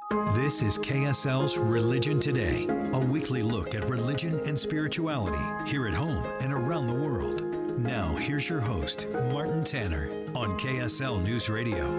This is KSL's Religion Today, a weekly look at religion and spirituality here at home and around the world. Now, here's your host, Martin Tanner, on KSL News Radio.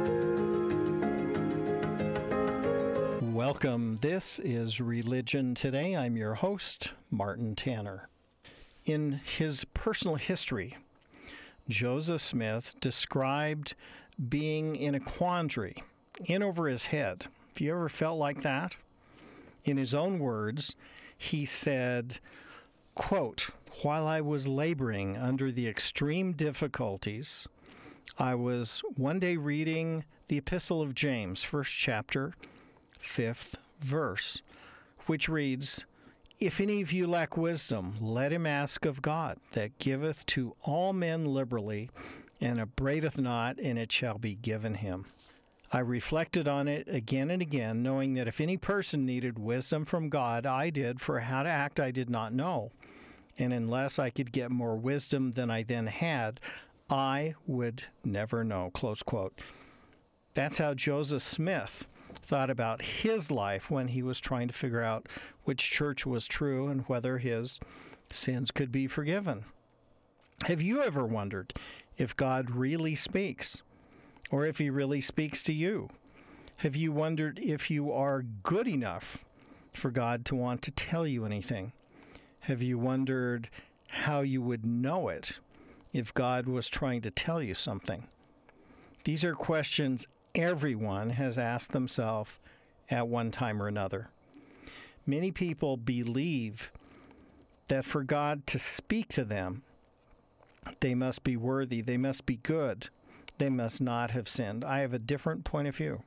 Welcome. This is Religion Today. I'm your host, Martin Tanner. In his personal history, Joseph Smith described being in a quandary, in over his head. Have you ever felt like that? In his own words, he said, quote, "While I was laboring under the extreme difficulties, I was one day reading the Epistle of James, first chapter, 5th verse, which reads, 'If any of you lack wisdom, let him ask of God, that giveth to all men liberally, and upbraideth not, and it shall be given him.' I reflected on it again and again, knowing that if any person needed wisdom from God, I did, for how to act I did not know. And unless I could get more wisdom than I then had, I would never know," close quote. That's how Joseph Smith thought about his life when he was trying to figure out which church was true and whether his sins could be forgiven. Have you ever wondered if God really speaks, or if he really speaks to you? Have you wondered if you are good enough for God to want to tell you anything? Have you wondered how you would know it if God was trying to tell you something? These are questions everyone has asked themselves at one time or another. Many people believe that for God to speak to them, they must be worthy, they must be good, they must not have sinned. I have a different point of view.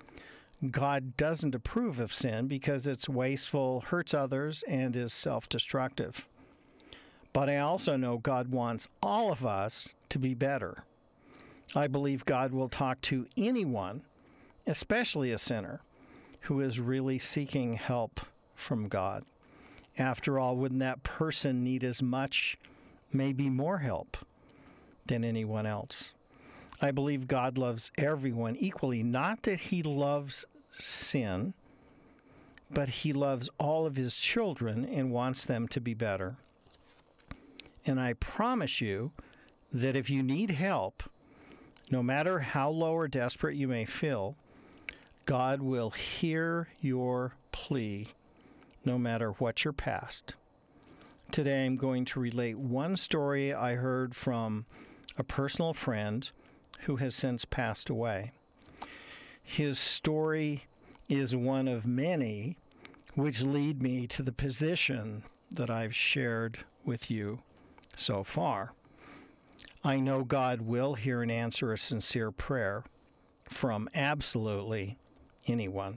God doesn't approve of sin because it's wasteful, hurts others, and is self-destructive. But I also know God wants all of us to be better. I believe God will talk to anyone, especially a sinner, who is really seeking help from God. After all, wouldn't that person need as much, maybe more help than anyone else? I believe God loves everyone equally, not that he loves sin, but he loves all of his children and wants them to be better. And I promise you that if you need help, no matter how low or desperate you may feel, God will hear your plea, no matter what your past. Today I'm going to relate one story I heard from a personal friend who has since passed away. His story is one of many which lead me to the position that I've shared with you so far. I know God will hear and answer a sincere prayer from absolutely anyone.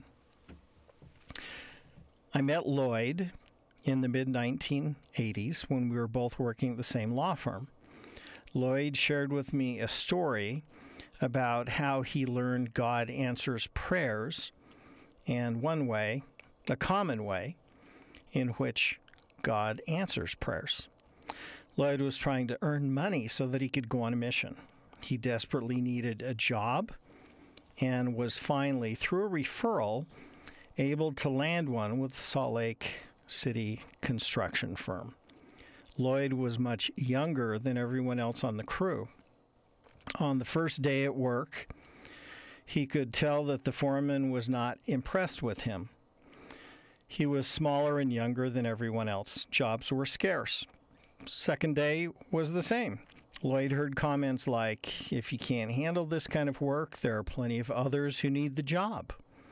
I met Lloyd in the mid-1980s when we were both working at the same law firm. Lloyd shared with me a story about how he learned God answers prayers, and one way, a common way, in which God answers prayers. Lloyd was trying to earn money so that he could go on a mission. He desperately needed a job and was finally, through a referral, able to land one with the Salt Lake City construction firm. Lloyd was much younger than everyone else on the crew. On the first day at work, he could tell that the foreman was not impressed with him. He was smaller and younger than everyone else. Jobs were scarce. Second day was the same. Lloyd heard comments like, "If you can't handle this kind of work, there are plenty of others who need the job."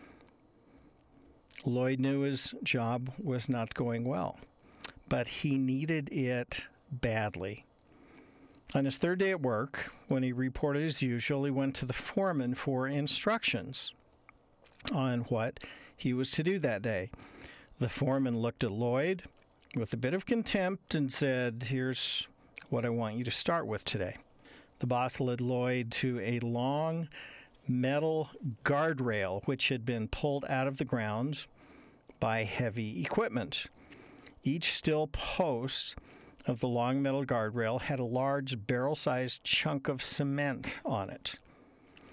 Lloyd knew his job was not going well, but he needed it badly. On his third day at work, when he reported as usual, he went to the foreman for instructions on what he was to do that day. The foreman looked at Lloyd with a bit of contempt and said, "Here's what I want you to start with today." The boss led Lloyd to a long metal guardrail which had been pulled out of the ground by heavy equipment. Each steel post of the long metal guardrail had a large barrel-sized chunk of cement on it.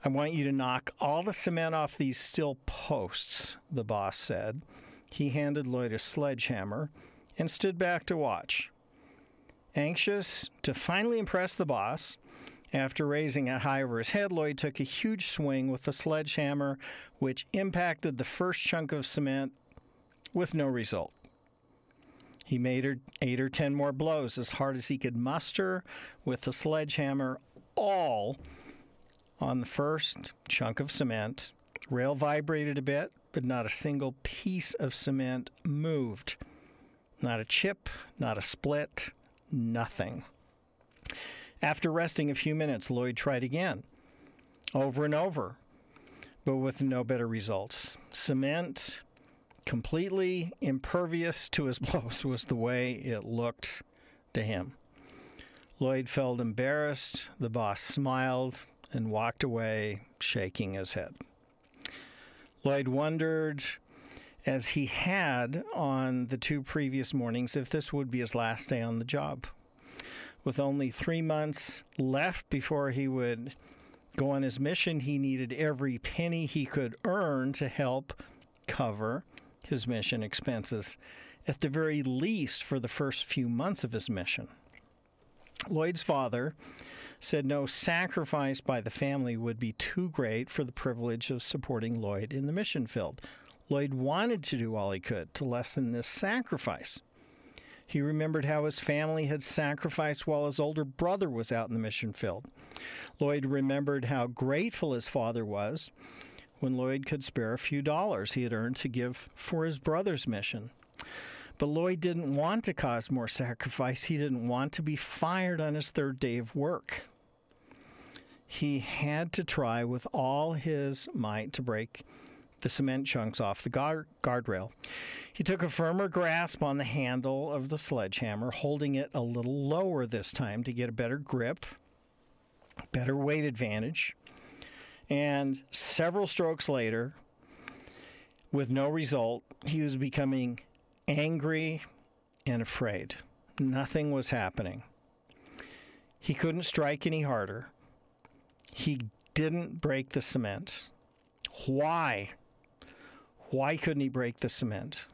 I want you to knock all the cement off these steel posts, the boss said. He handed Lloyd a sledgehammer and stood back to watch. Anxious to finally impress the boss, after raising it high over his head, Lloyd took a huge swing with the sledgehammer, which impacted the first chunk of cement with no result. He made 8 or 10 more blows as hard as he could muster with the sledgehammer, all on the first chunk of cement. Rail vibrated a bit, but not a single piece of cement moved. Not a chip, not a split, nothing. After resting a few minutes, Lloyd tried again, over and over, but with no better results. Cement, completely impervious to his blows, was the way it looked to him. Lloyd felt embarrassed. The boss smiled and walked away, shaking his head. Lloyd wondered, as he had on the 2 previous mornings, if this would be his last day on the job. With only 3 months left before he would go on his mission, he needed every penny he could earn to help cover his mission expenses, at the very least for the first few months of his mission. Lloyd's father said no sacrifice by the family would be too great for the privilege of supporting Lloyd in the mission field. Lloyd wanted to do all he could to lessen this sacrifice. He remembered how his family had sacrificed while his older brother was out in the mission field. Lloyd remembered how grateful his father was when Lloyd could spare a few dollars he had earned to give for his brother's mission. But Lloyd didn't want to cause more sacrifice. He didn't want to be fired on his 3rd day of work. He had to try with all his might to break the cement chunks off the guardrail. He took a firmer grasp on the handle of the sledgehammer, holding it a little lower this time to get a better grip, better weight advantage. And several strokes later, with no result, he was becoming angry and afraid. Nothing was happening. He couldn't strike any harder. He didn't break the cement. Why? Why couldn't he break the cement?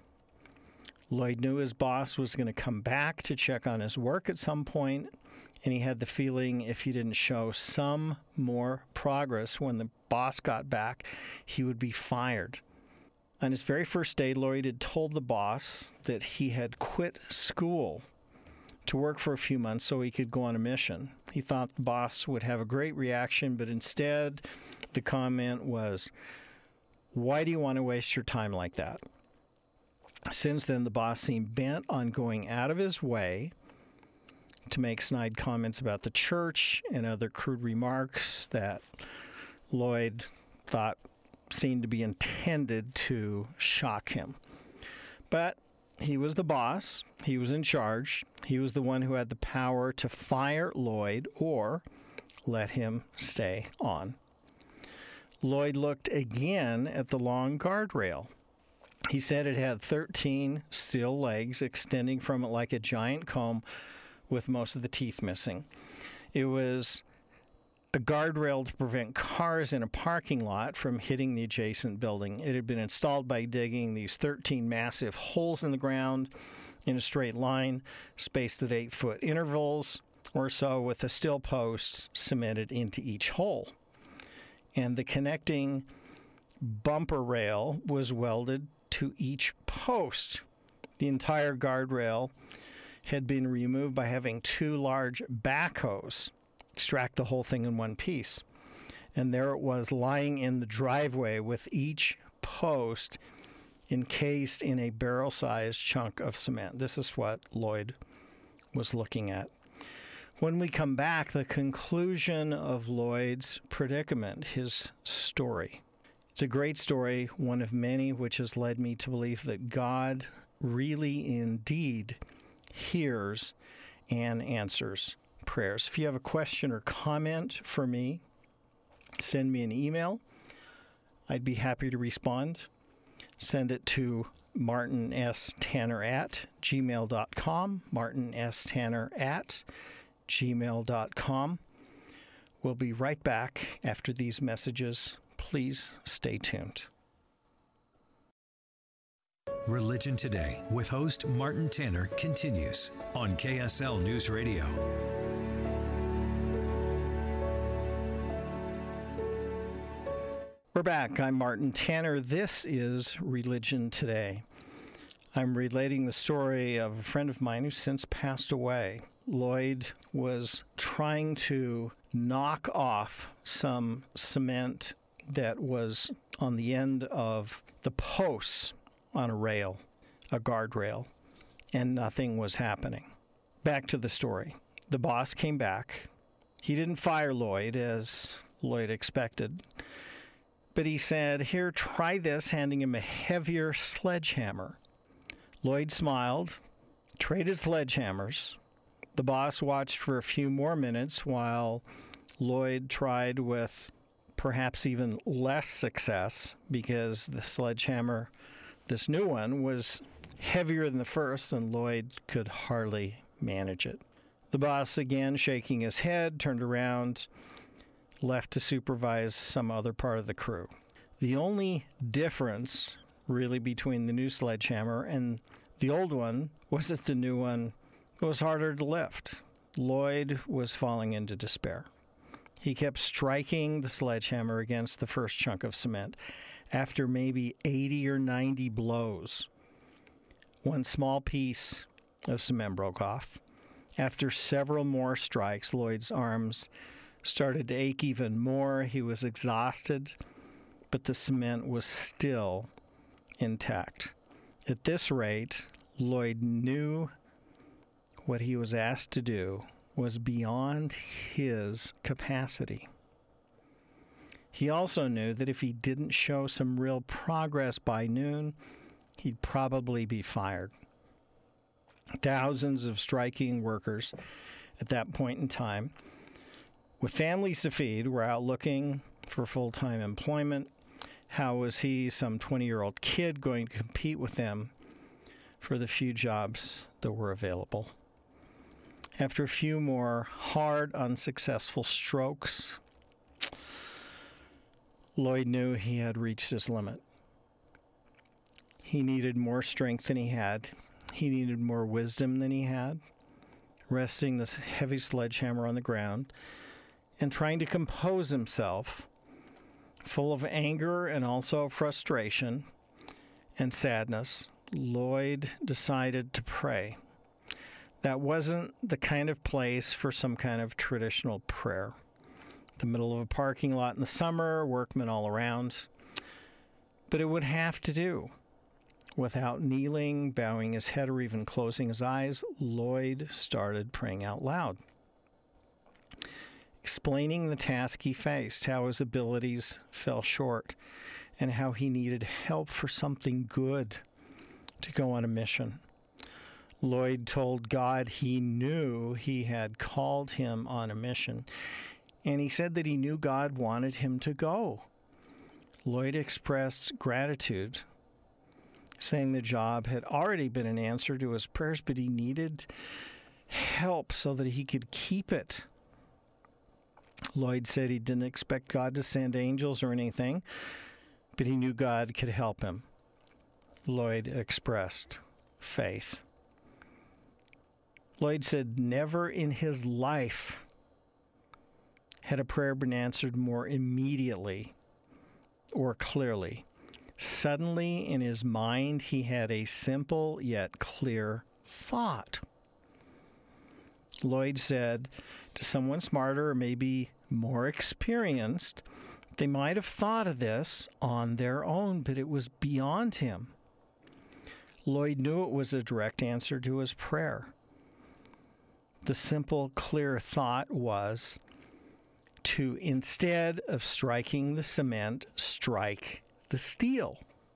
Lloyd knew his boss was going to come back to check on his work at some point, and he had the feeling if he didn't show some more progress when the boss got back, he would be fired. On his very first day, Lloyd had told the boss that he had quit school to work for a few months so he could go on a mission. He thought the boss would have a great reaction, but instead the comment was, "Why do you want to waste your time like that?" Since then, the boss seemed bent on going out of his way to make snide comments about the church and other crude remarks that Lloyd thought seemed to be intended to shock him. But he was the boss. He was in charge. He was the one who had the power to fire Lloyd or let him stay on. Lloyd looked again at the long guardrail. He said it had 13 steel legs extending from it like a giant comb with most of the teeth missing. It was a guardrail to prevent cars in a parking lot from hitting the adjacent building. It had been installed by digging these 13 massive holes in the ground in a straight line, spaced at 8-foot intervals or so, with a steel post cemented into each hole. And the connecting bumper rail was welded to each post. The entire guardrail had been removed by having 2 large backhoes extract the whole thing in one piece. And there it was, lying in the driveway with each post encased in a barrel-sized chunk of cement. This is what Lloyd was looking at. When we come back, the conclusion of Lloyd's predicament, his story. It's a great story, one of many which has led me to believe that God really indeed hears and answers prayers. If you have a question or comment for me, send me an email. I'd be happy to respond. Send it to martinstanner@gmail.com, martinstanner@gmail.com. We'll be right back after these messages. Please stay tuned. Religion Today with host Martin Tanner continues on KSL News Radio. We're back. I'm Martin Tanner. This is Religion Today. I'm relating the story of a friend of mine who's since passed away. Lloyd was trying to knock off some cement that was on the end of the posts on a rail, a guardrail, and nothing was happening. Back to the story. The boss came back. He didn't fire Lloyd as Lloyd expected, but he said, "Here, try this," handing him a heavier sledgehammer. Lloyd smiled, traded sledgehammers. The boss watched for a few more minutes while Lloyd tried with perhaps even less success because the sledgehammer, this new one, was heavier than the first and Lloyd could hardly manage it. The boss, again shaking his head, turned around, left to supervise some other part of the crew. The only difference really between the new sledgehammer and the old one was that the new one was harder to lift. Lloyd was falling into despair. He kept striking the sledgehammer against the first chunk of cement. After maybe 80 or 90 blows, one small piece of cement broke off. After several more strikes, Lloyd's arms started to ache even more. He was exhausted, but the cement was still intact. At this rate, Lloyd knew what he was asked to do was beyond his capacity. He also knew that if he didn't show some real progress by noon, he'd probably be fired. Thousands of striking workers at that point in time, with families to feed, were out looking for full-time employment. How was he, some 20-year-old kid, going to compete with them for the few jobs that were available? After a few more hard, unsuccessful strokes, Lloyd knew he had reached his limit. He needed more strength than he had. He needed more wisdom than he had. Resting this heavy sledgehammer on the ground and trying to compose himself, full of anger and also frustration and sadness, Lloyd decided to pray. That wasn't the kind of place for some kind of traditional prayer. The middle of a parking lot in the summer, workmen all around. But it would have to do. Without kneeling, bowing his head, or even closing his eyes, Lloyd started praying out loud, explaining the task he faced, how his abilities fell short, and how he needed help for something good to go on a mission. Lloyd told God he knew he had called him on a mission, and he said that he knew God wanted him to go. Lloyd expressed gratitude, saying the job had already been an answer to his prayers, but he needed help so that he could keep it. Lloyd said he didn't expect God to send angels or anything, but he knew God could help him. Lloyd expressed faith. Lloyd said never in his life had a prayer been answered more immediately or clearly. Suddenly, in his mind, he had a simple yet clear thought. Lloyd said to someone smarter or maybe more experienced, they might have thought of this on their own, but it was beyond him. Lloyd knew it was a direct answer to his prayer. The simple, clear thought was to, instead of striking the cement, strike the steel.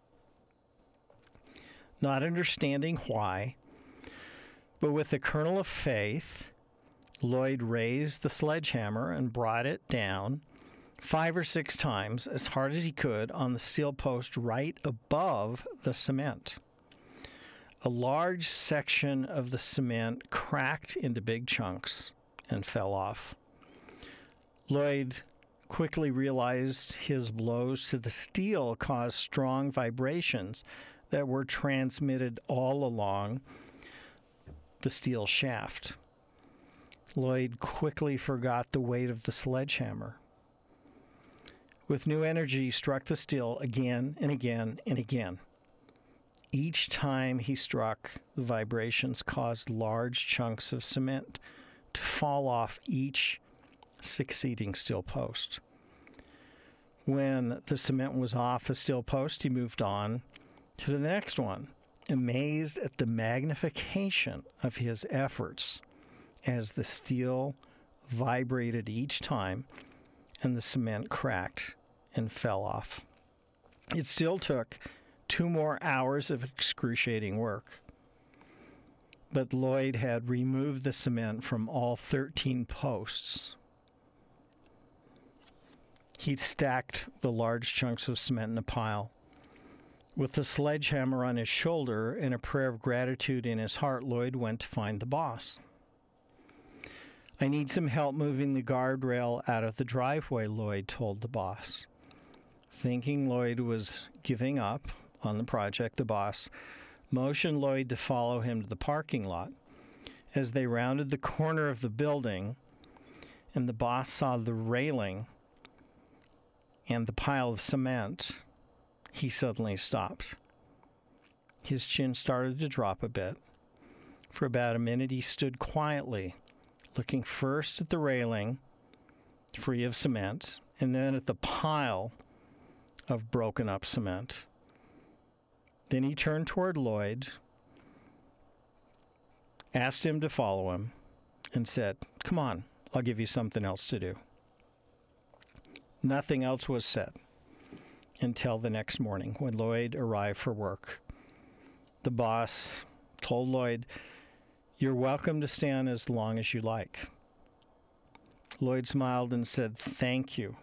Not understanding why, but with a kernel of faith, Lloyd raised the sledgehammer and brought it down 5 or 6 times as hard as he could on the steel post right above the cement. A large section of the cement cracked into big chunks and fell off. Lloyd quickly realized his blows to the steel caused strong vibrations that were transmitted all along the steel shaft. Lloyd quickly forgot the weight of the sledgehammer. With new energy, he struck the steel again and again and again. Each time he struck, the vibrations caused large chunks of cement to fall off each succeeding steel post. When the cement was off a steel post, he moved on to the next one, amazed at the magnification of his efforts as the steel vibrated each time and the cement cracked and fell off. It still took 2 more hours of excruciating work, but Lloyd had removed the cement from all 13 posts. He'd stacked the large chunks of cement in a pile. With the sledgehammer on his shoulder and a prayer of gratitude in his heart, Lloyd went to find the boss. "I need some help moving the guardrail out of the driveway," Lloyd told the boss. Thinking Lloyd was giving up on the project, the boss motioned Lloyd to follow him to the parking lot. As they rounded the corner of the building and the boss saw the railing and the pile of cement, he suddenly stopped. His chin started to drop a bit. For about a minute, he stood quietly, looking first at the railing, free of cement, and then at the pile of broken up cement. Then he turned toward Lloyd, asked him to follow him, and said, "Come on, I'll give you something else to do." Nothing else was said until the next morning when Lloyd arrived for work. The boss told Lloyd, "You're welcome to stay on as long as you like." Lloyd smiled and said, "Thank you."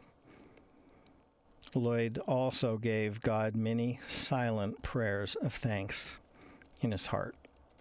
Lloyd also gave God many silent prayers of thanks in his heart.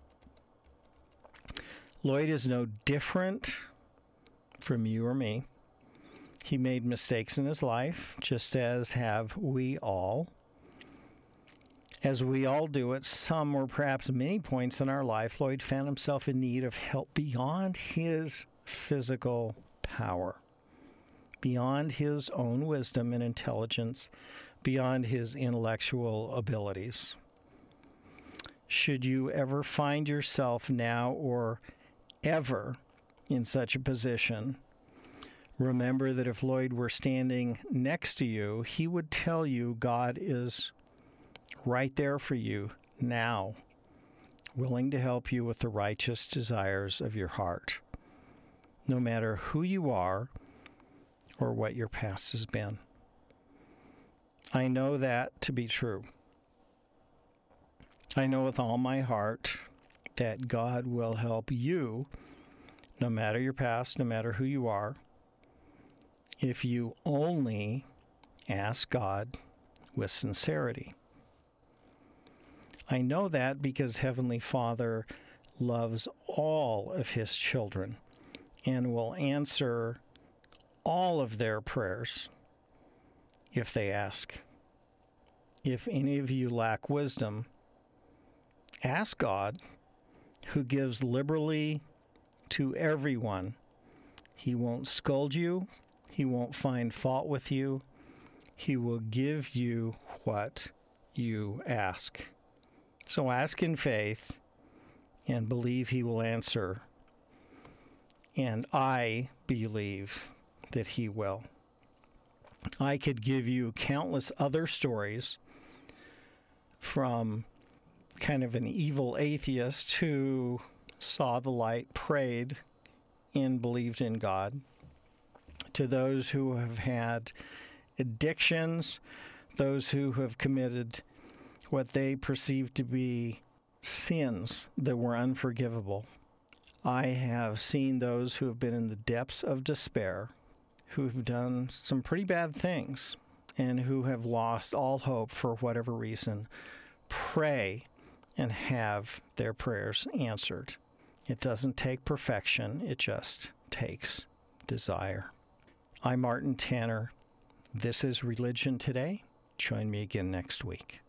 Lloyd is no different from you or me. He made mistakes in his life, just as have we all. As we all do at some or perhaps many points in our life, Lloyd found himself in need of help beyond his physical power, beyond his own wisdom and intelligence, beyond his intellectual abilities. Should you ever find yourself now or ever in such a position, remember that if Lloyd were standing next to you, he would tell you God is right there for you now, willing to help you with the righteous desires of your heart, no matter who you are or what your past has been. I know that to be true. I know with all my heart that God will help you, no matter your past, no matter who you are, if you only ask God with sincerity. I know that because Heavenly Father loves all of His children and will answer all of their prayers if they ask. If any of you lack wisdom, ask God, who gives liberally to everyone. He won't scold you. He won't find fault with you. He will give you what you ask. So ask in faith and believe He will answer. And I believe that He will. I could give you countless other stories from kind of an evil atheist who saw the light, prayed, and believed in God, to those who have had addictions, those who have committed what they perceived to be sins that were unforgivable. I have seen those who have been in the depths of despair, who have done some pretty bad things, and who have lost all hope for whatever reason, pray and have their prayers answered. It doesn't take perfection, it just takes desire. I'm Martin Tanner. This is Religion Today. Join me again next week.